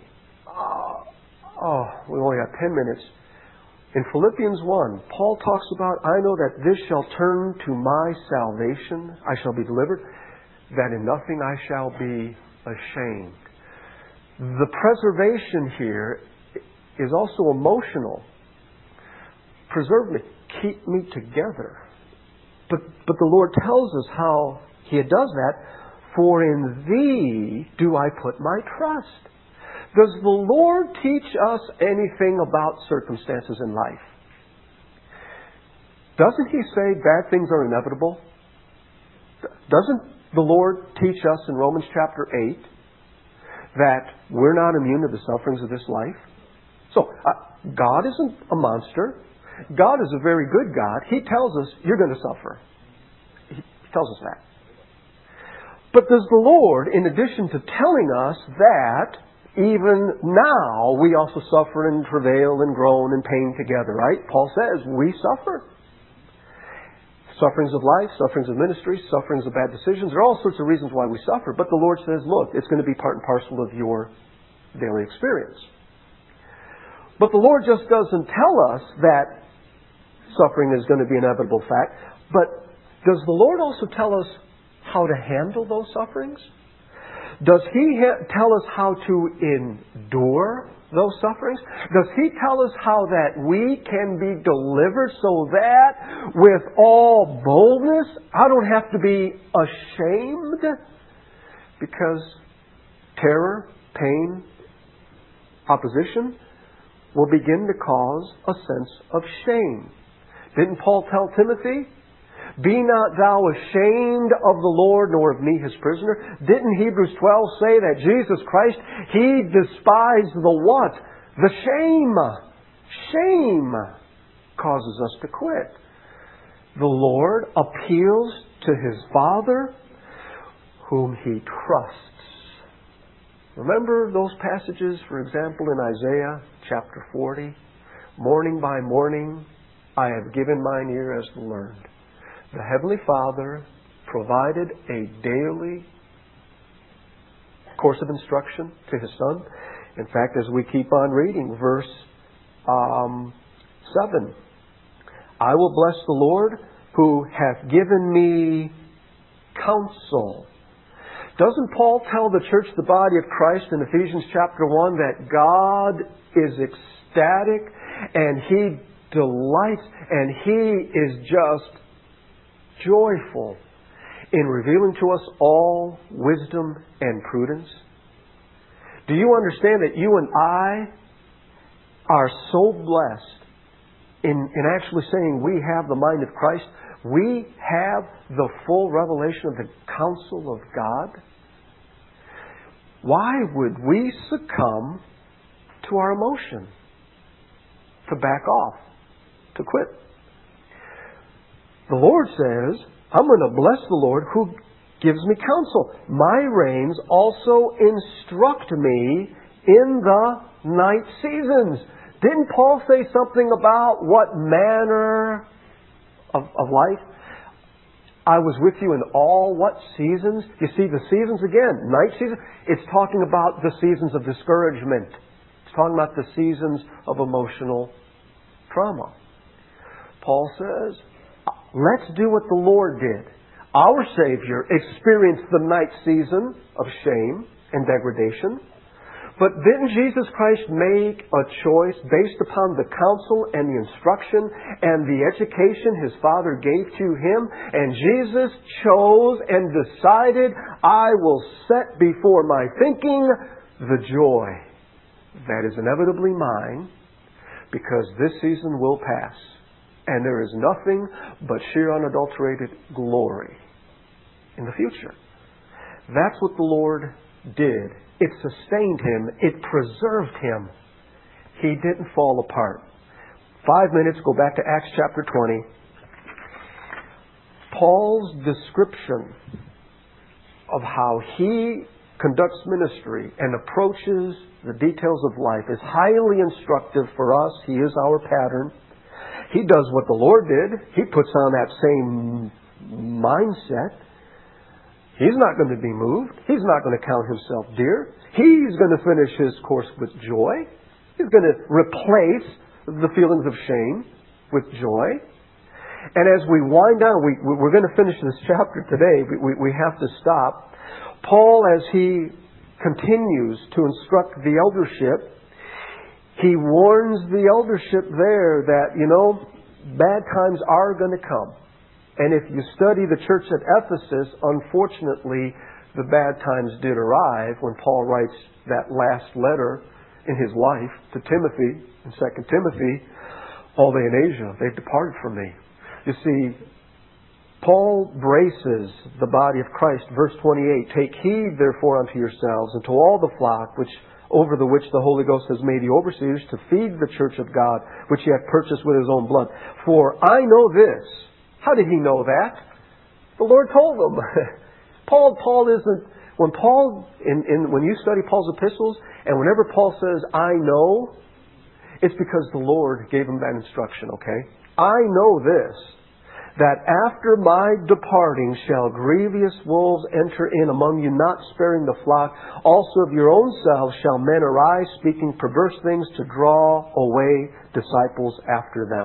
We only got 10 minutes. In Philippians 1, Paul talks about, I know that this shall turn to my salvation. I shall be delivered, that in nothing I shall be ashamed. The preservation here is also emotional. Preserve me. Keep me together. But the Lord tells us how He does that. For in Thee do I put my trust. Does the Lord teach us anything about circumstances in life? Doesn't He say bad things are inevitable? Doesn't the Lord teach us in Romans chapter 8 that we're not immune to the sufferings of this life? So, God isn't a monster. God is a very good God. He tells us you're going to suffer. He tells us that. But does the Lord, in addition to telling us that, even now we also suffer and travail and groan and pain together, right? Paul says we suffer. Sufferings of life, sufferings of ministry, sufferings of bad decisions. There are all sorts of reasons why we suffer. But the Lord says, look, it's going to be part and parcel of your daily experience. But the Lord just doesn't tell us that suffering is going to be an inevitable fact. But does the Lord also tell us how to handle those sufferings? Does He tell us how to endure those sufferings? Does He tell us how that we can be delivered so that with all boldness, I don't have to be ashamed? Because terror, pain, opposition will begin to cause a sense of shame. Didn't Paul tell Timothy, be not thou ashamed of the Lord, nor of me his prisoner? Didn't Hebrews 12 say that Jesus Christ, He despised the what? The shame. Shame causes us to quit. The Lord appeals to His Father, whom He trusts. Remember those passages, for example, in Isaiah chapter 40? Morning by morning I have given mine ear as the learned. The Heavenly Father provided a daily course of instruction to His Son. In fact, as we keep on reading, verse 7, I will bless the Lord who hath given me counsel. Doesn't Paul tell the church, the body of Christ, in Ephesians chapter 1, that God is ecstatic and He delights and He is just joyful in revealing to us all wisdom and prudence? Do you understand that you and I are so blessed in actually saying we have the mind of Christ? We have the full revelation of the counsel of God. Why would we succumb to our emotion? To back off? To quit? The Lord says, I'm going to bless the Lord who gives me counsel. My reins also instruct me in the night seasons. Didn't Paul say something about what manner of life? I was with you in all what seasons? You see, the seasons again, night season, it's talking about the seasons of discouragement. It's talking about the seasons of emotional trauma. Paul says, let's do what the Lord did. Our Savior experienced the night season of shame and degradation. But didn't Jesus Christ make a choice based upon the counsel and the instruction and the education His Father gave to Him? And Jesus chose and decided, I will set before my thinking the joy that is inevitably mine, because this season will pass. And there is nothing but sheer unadulterated glory in the future. That's what the Lord did. It sustained Him. It preserved Him. He didn't fall apart. 5 minutes, go back to Acts chapter 20. Paul's description of how he conducts ministry and approaches the details of life is highly instructive for us. He is our pattern. He does what the Lord did. He puts on that same mindset. He's not going to be moved. He's not going to count himself dear. He's going to finish his course with joy. He's going to replace the feelings of shame with joy. And as we wind down, we're going to finish this chapter today. We have to stop. Paul, as he continues to instruct the eldership, he warns the eldership there that, bad times are going to come. And if you study the church at Ephesus, unfortunately, the bad times did arrive when Paul writes that last letter in his life to Timothy, in 2 Timothy, all they in Asia, they've departed from me. You see, Paul braces the body of Christ. Verse 28, "Take heed therefore unto yourselves and to all the flock over which the Holy Ghost has made you overseers, to feed the church of God, which he hath purchased with his own blood. For I know this." How did he know that? The Lord told him. Paul isn't, when you study Paul's epistles, and whenever Paul says, "I know," it's because the Lord gave him that instruction, okay? "I know this, that after my departing shall grievous wolves enter in among you, not sparing the flock. Also of your own selves shall men arise, speaking perverse things, to draw away disciples after them."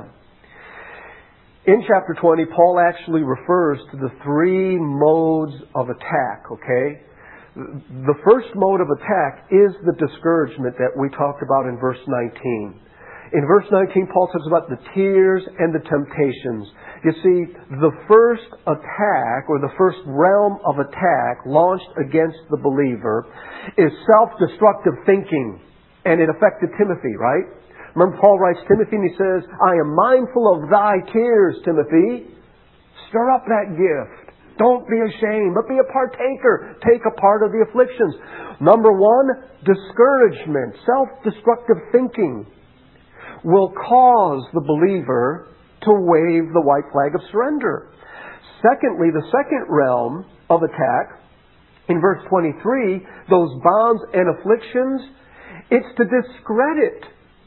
In chapter 20, Paul actually refers to the three modes of attack, okay? The first mode of attack is the discouragement that we talked about in verse 19. In verse 19, Paul talks about the tears and the temptations. You see, the first attack, or the first realm of attack launched against the believer, is self-destructive thinking. And it affected Timothy, right? Remember, Paul writes Timothy and he says, "I am mindful of thy tears, Timothy." Stir up that gift. Don't be ashamed, but be a partaker. Take a part of the afflictions. Number one, discouragement, self-destructive thinking will cause the believer to wave the white flag of surrender. Secondly, the second realm of attack, in verse 23, those bonds and afflictions, it's to discredit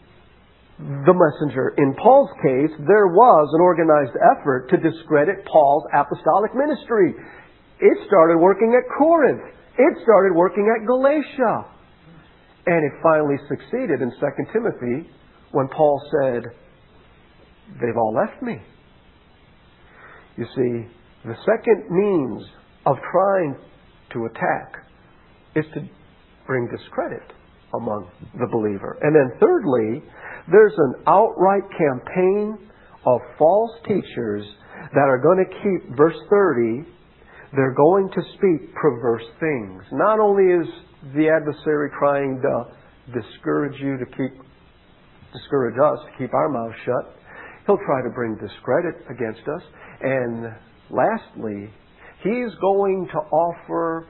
the messenger. In Paul's case, there was an organized effort to discredit Paul's apostolic ministry. It started working at Corinth. It started working at Galatia. And it finally succeeded in 2 Timothy when Paul said, "They've all left me." You see, the second means of trying to attack is to bring discredit among the believer. And then thirdly, there's an outright campaign of false teachers that are going to keep, verse 30, they're going to speak perverse things. Not only is the adversary trying to discourage us, to keep our mouths shut, he'll try to bring discredit against us. And lastly, he's going to offer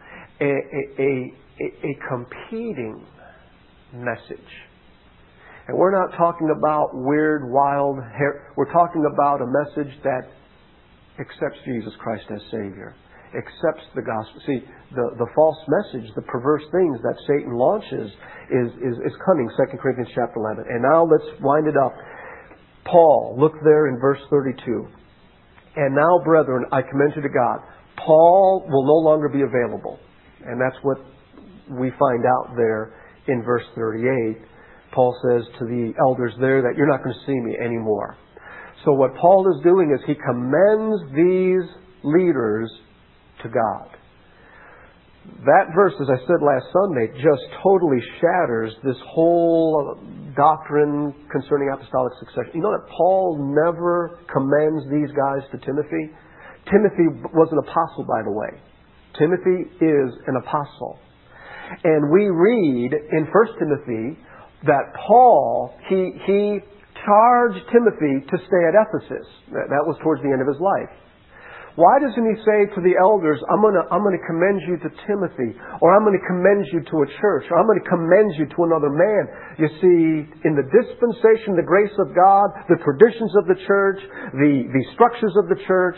a competing message. And we're not talking about weird, wild, we're talking about a message that accepts Jesus Christ as Savior, accepts the gospel. See, the false message, the perverse things that Satan launches is coming, 2 Corinthians chapter 11. And now let's wind it up. Paul, look there in verse 32. "And now, brethren, I commend you to God." Paul will no longer be available. And that's what we find out there in verse 38. Paul says to the elders there that you're not going to see me anymore. So what Paul is doing is he commends these leaders to God. That verse, as I said last Sunday, just totally shatters this whole doctrine concerning apostolic succession. You know that Paul never commends these guys to Timothy? Timothy was an apostle, by the way. Timothy is an apostle. And we read in 1 Timothy that Paul, he charged Timothy to stay at Ephesus. That was towards the end of his life. Why doesn't he say to the elders, I'm going to commend you to Timothy, or I'm going to commend you to a church, or I'm going to commend you to another man? You see, in the dispensation, the grace of God, the traditions of the church, the structures of the church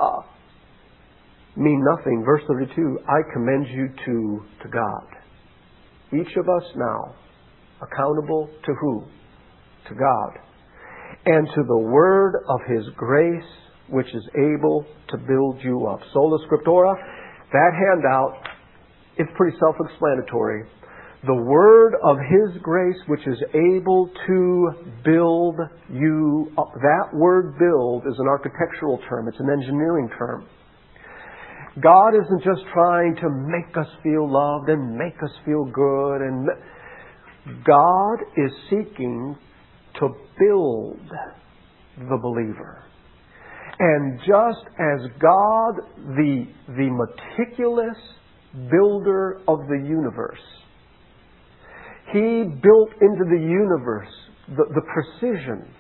mean nothing. Verse 32, I commend you to God. Each of us now accountable to who? To God. And to the word of His grace, which is able to build you up. Sola Scriptura, that handout is pretty self-explanatory. The word of His grace, which is able to build you up. That word build is an architectural term. It's an engineering term. God isn't just trying to make us feel loved and make us feel good. And God is seeking to build the believer. And just as God, the meticulous builder of the universe, He built into the universe the precision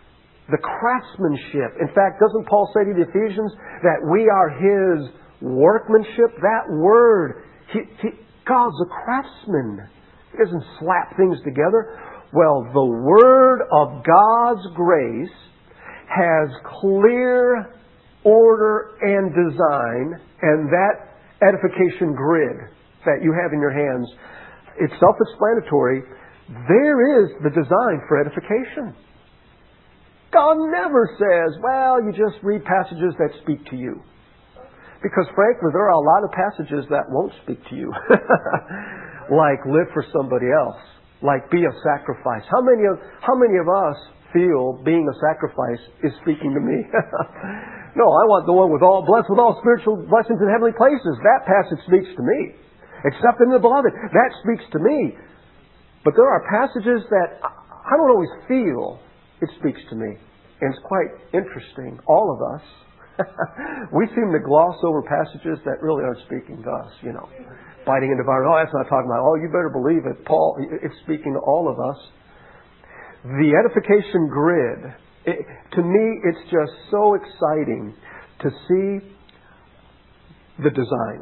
the craftsmanship. In fact, doesn't Paul say to the Ephesians that we are His workmanship? That word, God's a craftsman. He doesn't slap things together. Well, the Word of God's grace has clear order and design, and that edification grid that you have in your hands, it's self-explanatory. There is the design for edification. God never says, well, you just read passages that speak to you. Because frankly, there are a lot of passages that won't speak to you. Like live for somebody else. Like be a sacrifice. How many of us feel being a sacrifice is speaking to me? No, I want the one blessed with all spiritual blessings in heavenly places. That passage speaks to me. Except in the beloved. That speaks to me. But there are passages that I don't always feel it speaks to me. And it's quite interesting. All of us, we seem to gloss over passages that really aren't speaking to us, Biting and devouring. Oh, that's not talking about. Oh, you better believe it. Paul, it's speaking to all of us. The edification grid, to me, it's just so exciting to see the design.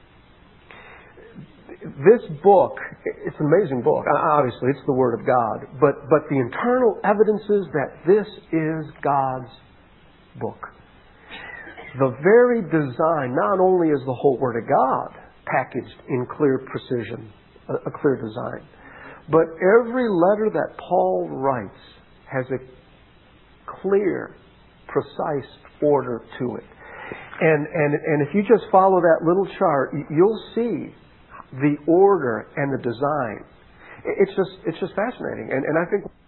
This book, it's an amazing book. Obviously, it's the Word of God. But the internal evidences that this is God's book. The very design, not only is the whole Word of God packaged in clear precision, a clear design, but every letter that Paul writes has a clear, precise order to it. And if you just follow that little chart, you'll see the order and the design. It's just fascinating. And I think